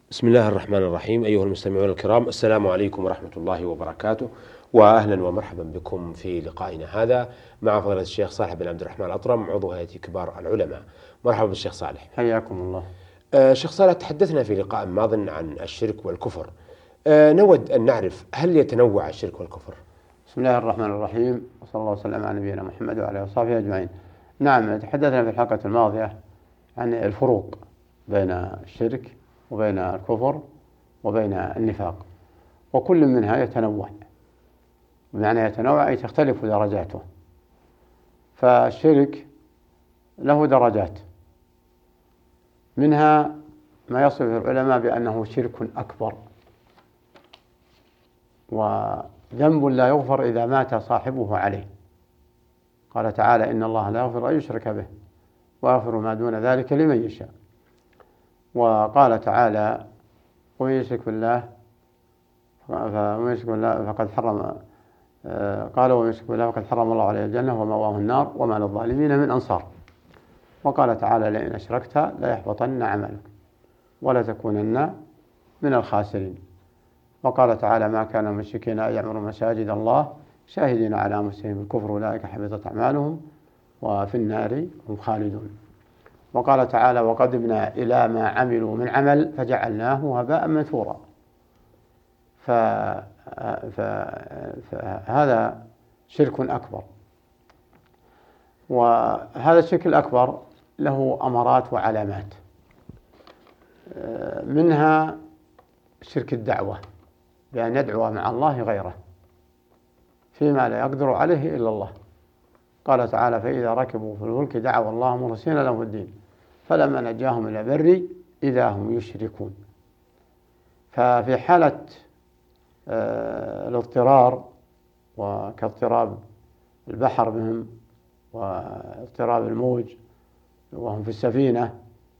بسم الله الرحمن الرحيم. أيها المستمعون الكرام، السلام عليكم ورحمة الله وبركاته، وأهلا ومرحبا بكم في لقائنا هذا مع فضيلة الشيخ صالح بن عبد الرحمن الأطرم، عضو هيئة كبار العلماء. مرحبا بالشيخ صالح. حياكم الله. شيخ صالح، تحدثنا في لقاء ماض عن الشرك والكفر. نود أن نعرف، هل يتنوع الشرك والكفر؟ بسم الله الرحمن الرحيم، وصلى الله وسلم على نبينا محمد وعلى آله وصحبه أجمعين. نعم، تحدثنا في الحلقة الماضية عن الفروق بين الشرك وبين الكفر وبين النفاق، وكل منها يتنوع، بمعنى يتنوع أي تختلف درجاته. فالشرك له درجات، منها ما يصف العلماء بأنه شرك أكبر، وذنب لا يغفر إذا مات صاحبه عليه. قال تعالى: إن الله لا يغفر أن يشرك به ويغفر ما دون ذلك لمن يشاء. وقال تعالى: ومن يشرك بالله فقد حرم قال ومن يشرك بالله فقد حرم الله عليه الجنة ومأواه النار وما للظالمين من أنصار. وقال تعالى: لئن أشركت ليحبطن عملك ولتكونن من الخاسرين. وقال تعالى: ما كان المشركين أن يعمروا مساجد الله شاهدين على أنفسهم الكفر أولئك حبطت أعمالهم وفي النار هم خالدون. وقال تعالى: وقدمنا إلى ما عملوا من عمل فجعلناه هباء منثورا. فهذا شرك أكبر، وهذا الشرك الأكبر له أمارات وعلامات، منها شرك الدعوة، بأن يدعو مع الله غيره فيما لا يقدر عليه إلا الله. قال تعالى: فإذا ركبوا في الفلك دعوا الله مخلصين له الدين فلما نجاهم إلى البر إذا هم يشركون. ففي حالة الاضطرار، وكاضطراب البحر بهم واضطراب الموج وهم في السفينة،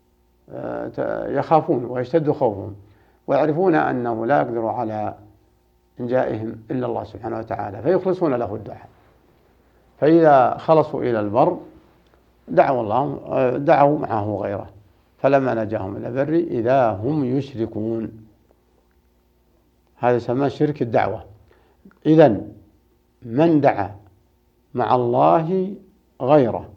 يخافون ويشتد خوفهم، ويعرفون أنه لا يقدر على إنجائهم إلا الله سبحانه وتعالى، فيخلصون له الدعاء. فإذا خلصوا إلى البر دعوا معه غيره فلما نجاهم إلى البر إذا هم يشركون. هذا يسمى شرك الدعوة. إذن من دعا مع الله غيره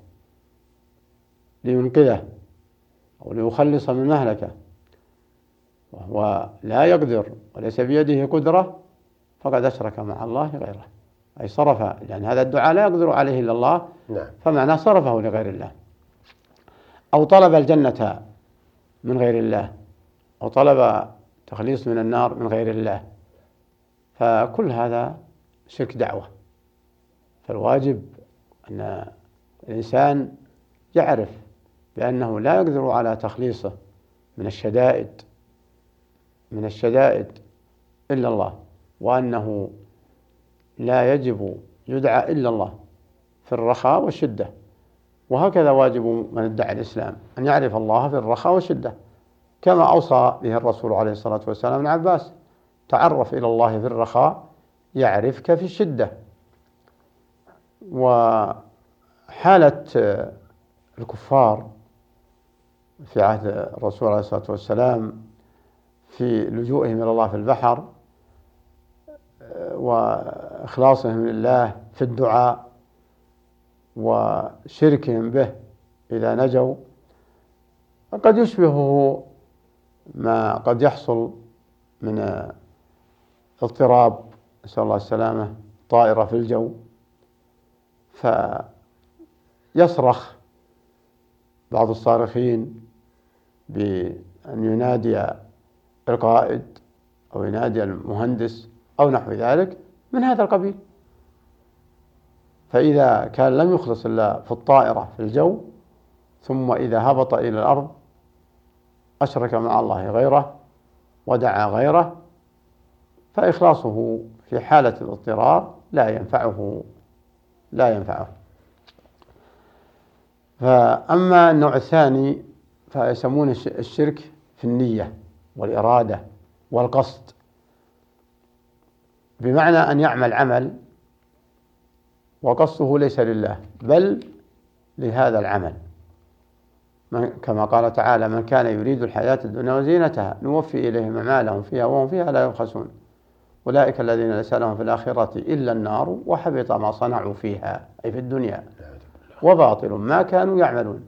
لينقذه أو ليخلص من مهلكه وهو لا يقدر وليس بيده قدرة فقد أشرك مع الله غيره، أي صرف، لأن هذا الدعاء لا يقدر عليه إلا الله. نعم. فمعناه صرفه لغير الله، أو طلب الجنة من غير الله، أو طلب تخليص من النار من غير الله، فكل هذا شرك دعوة. فالواجب أن الإنسان يعرف بأنه لا يقدر على تخليصه من الشدائد إلا الله، وأنه لا يجب يدعى إلا الله في الرخاء والشدة. وهكذا واجب من ادعى الإسلام أن يعرف الله في الرخاء والشدة، كما أوصى به الرسول عليه الصلاة والسلام ابن عباس: تعرف إلى الله في الرخاء يعرفك في الشدة. وحالة الكفار في عهد الرسول عليه الصلاة والسلام في لجوئهم إلى الله في البحر وإخلاصهم لله في الدعاء وشركهم به إذا نجوا، قد يشبهه ما قد يحصل من اضطراب، نسأل الله السلامة، طائرة في الجو فيصرخ بعض الصارخين بأن ينادي القائد أو ينادي المهندس أو نحو ذلك من هذا القبيل. فإذا كان لم يخلص إلا في الطائرة في الجو، ثم إذا هبط إلى الأرض أشرك مع الله غيره ودعا غيره، فإخلاصه في حالة الاضطرار لا ينفعه. فأما النوع الثاني فيسمون الشرك في النية والإرادة والقصد، بمعنى أن يعمل عمل وقصده ليس لله بل لهذا العمل، كما قال تعالى: من كان يريد الحياة الدنيا وزينتها نوفي إليهم أعمالهم فيها وهم فيها لا يبخسون أولئك الذين ليس لهم في الآخرة إلا النار وحبط ما صنعوا فيها أي في الدنيا وباطل ما كانوا يعملون.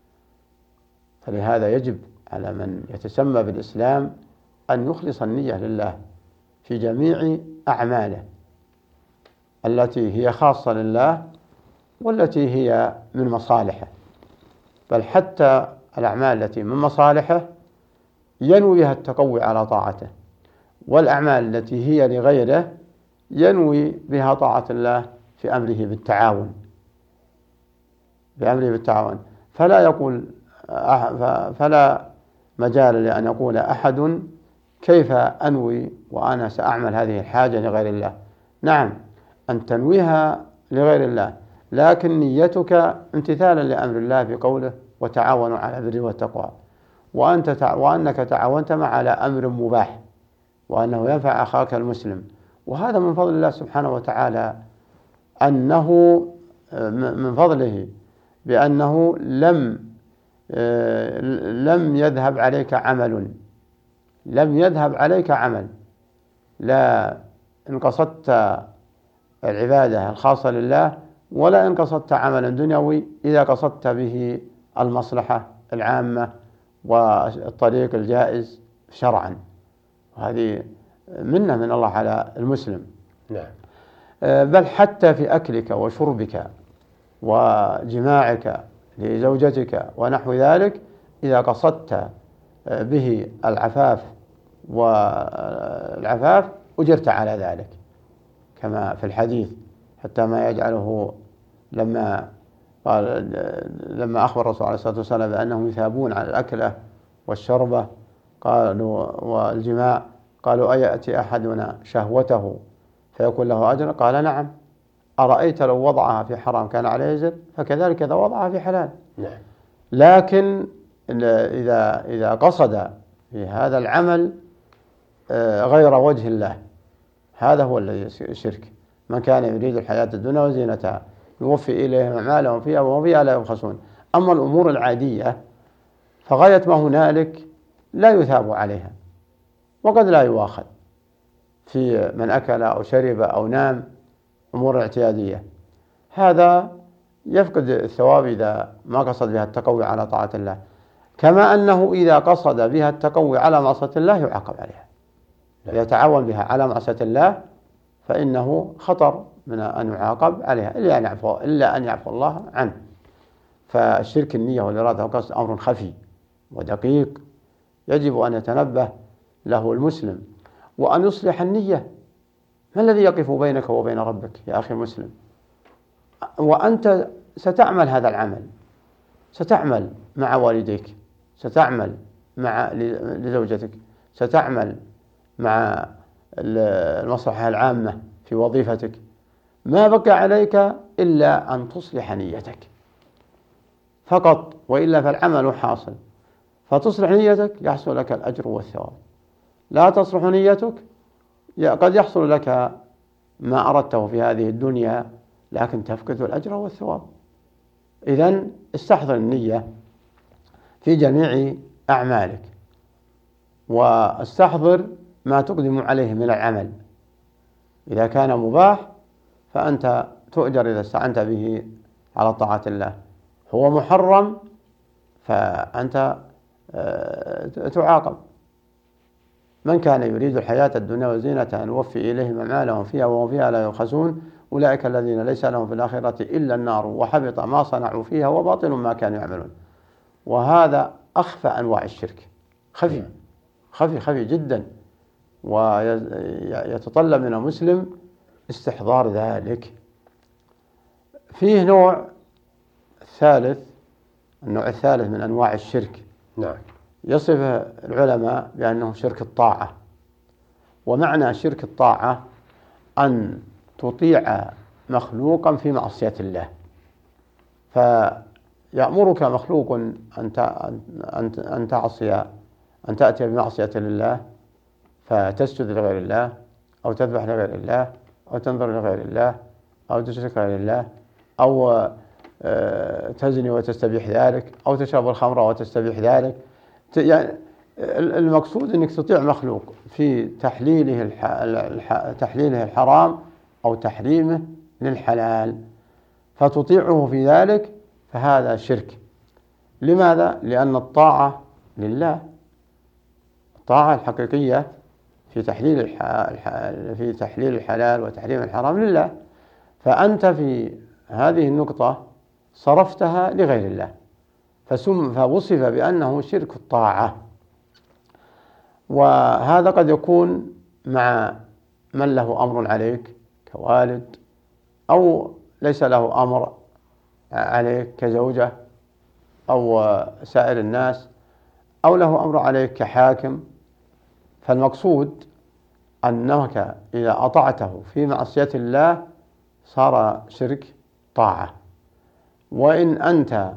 فلهذا يجب على من يتسمى بالإسلام أن يخلص النية لله في جميع أعماله التي هي خاصة لله والتي هي من مصالحه، بل حتى الأعمال التي من مصالحه ينوي بها التقوي على طاعته، والأعمال التي هي لغيره ينوي بها طاعة الله في أمره بالتعاون. فلا مجال لأن يقول أحد: كيف أنوي وأنا سأعمل هذه الحاجة لغير الله؟ نعم، أن تنويها لغير الله، لكن نيتك امتثالا لأمر الله بقوله: وتعاونوا على البر والتقوى، وأنك تعاونت على أمر مباح وأنه ينفع أخاك المسلم. وهذا من فضل الله سبحانه وتعالى، أنه من فضله بأنه لم يذهب عليك عمل، لا إن قصدت العبادة الخاصة لله ولا إن قصدت عملا دنيوي إذا قصدت به المصلحة العامة والطريق الجائز شرعا. وهذه منة من الله على المسلم. نعم. بل حتى في أكلك وشربك وجماعك لزوجتك ونحو ذلك، إذا قصدت به العفاف أجرت على ذلك، كما في الحديث: حتى ما يجعله لما أخبر الرسول عليه الصلاة والسلام بأنهم يثابون على الأكلة والشربة والجماع، قالوا: أيأتي أحدنا شهوته فيكون له أجر؟ قال: نعم. أرأيت لو وضعها في حرام كان عليه أجر؟ فكذلك إذا وضعها في حلال. نعم. لكن إذا قصد في هذا العمل غير وجه الله، هذا هو الذي الشرك. من كان يريد الحياة الدنيا وزينتها يوفي إليهم أعمالهم فيها وهم فيها لا يبخسون. أما الأمور العادية فغاية ما هنالك لا يثاب عليها، وقد لا يؤاخذ في من أكل أو شرب أو نام، أمور اعتيادية، هذا يفقد الثواب إذا ما قصد بها التقوي على طاعة الله، كما أنه إذا قصد بها التقوي على معصية الله يعاقب عليها. إذا تعاون بها على معصية الله فإنه خطر من أن يعاقب عليها إلا أن يعفو الله عنه. فالشرك النية والإرادة والقصد أمر خفي ودقيق يجب أن يتنبه له المسلم وأن يصلح النية. ما الذي يقف بينك وبين ربك يا أخي المسلم؟ وأنت ستعمل هذا العمل، ستعمل مع والديك، ستعمل لزوجتك، ستعمل مع المصلحة العامة في وظيفتك. ما بقى عليك إلا أن تصلح نيتك فقط، وإلا فالعمل حاصل. فتصلح نيتك يحصل لك الأجر والثواب. لا تصلح نيتك قد يحصل لك ما أردته في هذه الدنيا لكن تفقد الأجر والثواب. إذن استحضر النية في جميع أعمالك، واستحضر ما تقدم عليه من العمل. إذا كان مباح فأنت تؤجر إذا استعنت به على طاعة الله، هو محرم فأنت تعاقب. من كان يريد الحياة الدنيا وزينتها نوفي إليهم أعمالهم فيها وهم فيها لا يبخسون أولئك الذين ليس لهم في الآخرة إلا النار وحبط ما صنعوا فيها وباطل ما كانوا يعملون. وهذا أخفى أنواع الشرك، خفي جدا، ويتطلب من المسلم استحضار ذلك. فيه النوع الثالث من أنواع الشرك. نعم. يصف العلماء بأنه شرك الطاعة. ومعنى شرك الطاعة أن تطيع مخلوقا في معصية الله، فيأمرك مخلوق أن تأتي بمعصية لله فتسجد لغير الله أو تذبح لغير الله أو تنظر لغير الله أو تشرك لغير الله أو تزني وتستبيح ذلك، أو تشرب الخمر وتستبيح ذلك. يعني المقصود أنك تطيع مخلوق في تحليله الحرام أو تحريمه للحلال، فتطيعه في ذلك، فهذا شرك. لماذا؟ لأن الطاعة لله، الطاعة الحقيقية في تحليل الحلال وتحريم الحرام لله، فأنت في هذه النقطة صرفتها لغير الله، فوصف بأنه شرك الطاعة. وهذا قد يكون مع من له أمر عليك كوالد، أو ليس له أمر عليك كزوجة أو سائر الناس، أو له أمر عليك كحاكم. فالمقصود أنك إذا أطعته في معصية الله صار شرك طاعة. وإن أنت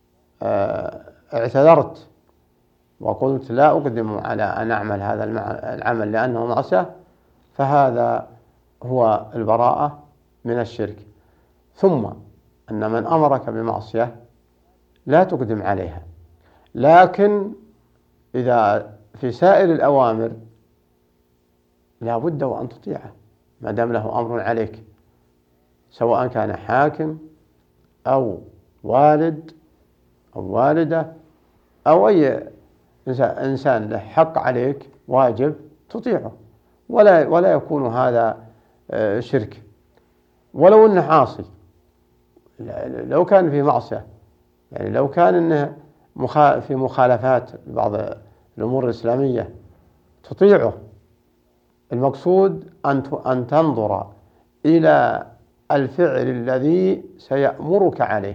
اعتذرت وقلت لا أقدم على أن أعمل هذا العمل لأنه معصية، فهذا هو البراءة من الشرك. ثم أن من أمرك بمعصية لا تقدم عليها، لكن إذا في سائر الأوامر لا بد وأن تطيعه ما دام له أمر عليك، سواء كان حاكم أو والد أو والدة أو أي إنسان له حق عليك واجب تطيعه، ولا يكون هذا شرك. ولو أنه عاصي، لو كان في معصية، يعني لو كان إنه في مخالفات بعض الأمور الإسلامية تطيعه، المقصود أن تنظر إلى الفعل الذي سيأمرك عليه،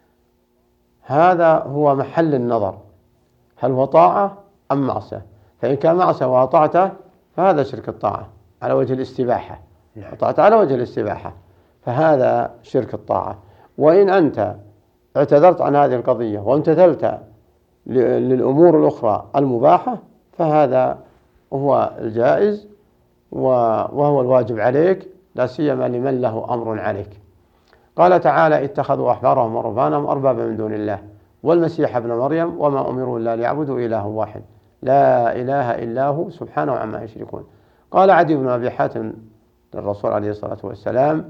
هذا هو محل النظر، هل هو طاعة أم معصية؟ فإن كان معصية وأطعته فهذا شرك الطاعة على وجه الاستباحة، أطعت على وجه الاستباحة، فهذا شرك الطاعة. وإن أنت اعتذرت عن هذه القضية وامتثلت للأمور الأخرى المباحة، فهذا هو الجائز وهو الواجب عليك، لا سيما لمن له أمر عليك. قال تعالى: اتخذوا أحبارهم ورهبانهم أربابا من دون الله والمسيح ابن مريم وما أمروا إلا ليعبدوا إله واحد لا إله إلا هو سبحانه عما يشركون. قال عدي بن أبي حاتم للرسول عليه الصلاة والسلام: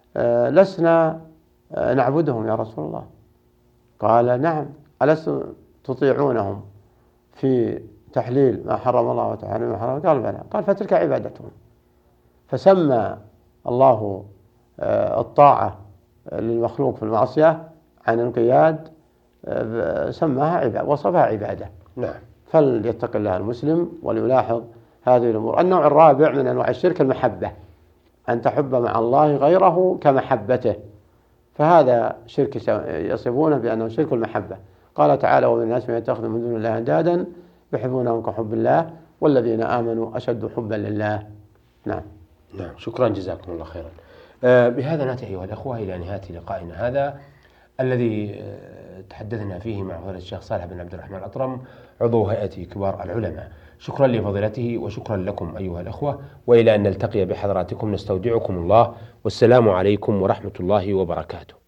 لسنا نعبدهم يا رسول الله. قال: نعم، ألستم تطيعونهم في تحليل ما حرم الله وتحريم ما حرم؟ قال: بلى. قال: فتلك عبادتهم. فسمى الله الطاعة للمخلوق في المعصية عن القياد، سماها عبادة، وصفها عبادة. نعم. فليتق الله المسلم وليلاحظ هذه الأمور. النوع الرابع من أنواع الشرك المحبة، أن تحب مع الله غيره كمحبته، فهذا شرك يصفونه بأنه شرك المحبة. قال تعالى: ومن الناس من يتخذ من دون الله أندادا يحبونهم كحب الله والذين آمنوا أشد حبا لله. نعم. نعم، شكرا، جزاكم الله خيرا. بهذا نأتي أيها الأخوة إلى نهاية لقائنا هذا الذي تحدثنا فيه مع فضيلة الشيخ صالح بن عبد الرحمن الأطرم، عضو هيئة كبار العلماء. شكرا لفضيلته وشكرا لكم أيها الأخوة، وإلى أن نلتقي بحضراتكم نستودعكم الله، والسلام عليكم ورحمة الله وبركاته.